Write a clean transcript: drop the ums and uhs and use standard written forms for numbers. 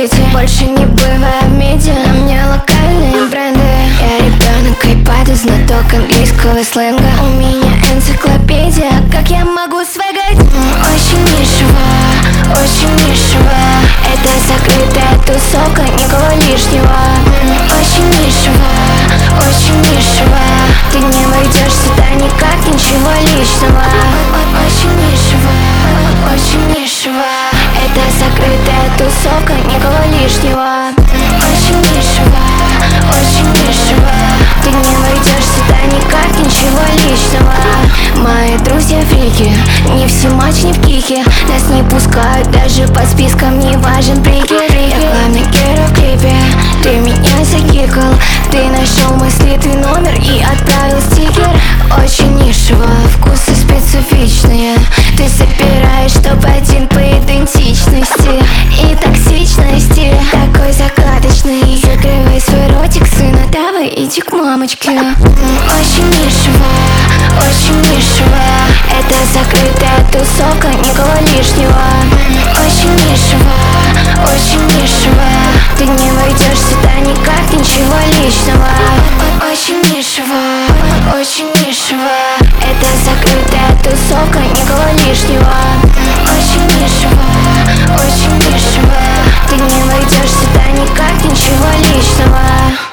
сити. Больше не бываю в медиа, на мне локальные бренды. Я ребенок айпада, знаток английского сленга. У меня энциклопедия, как я могу свегать? Очень дешево, очень дешево. Это закрытая тусовка, никого лишнего. Очень дешево, очень дешево. Ты не войдешь сюда никак, ничего личного. Очень дешево, очень дешево. Это закрытая тусовка, никого лишнего. Очень дешево, очень дешево. Ты не войдешь сюда никак, ничего личного. Мои друзья фрики, не в симач, не в кихе. Нас не пускают даже по спискам, не важен прикид. Я главный герой в клипе, ты меня закикал. Ты нашел мой слитый номер и отправил стикер. Очень нишево, вкусы специфичные. Ты собираешь топ-1 по идентичности и токсичности. Такой загадочный. Закрывай свой ротик, сына, давай иди к мамочке. Очень дешево, очень дешево. Это закрытая тусовка, никого лишнего. Очень дешево, очень дешево. Ты не войдешь сюда никак, ничего личного. Очень дешево, очень дешево. Это закрытая тусовка, никого лишнего. Очень дешево, очень дешево. Ты не войдешь сюда никак, ничего личного.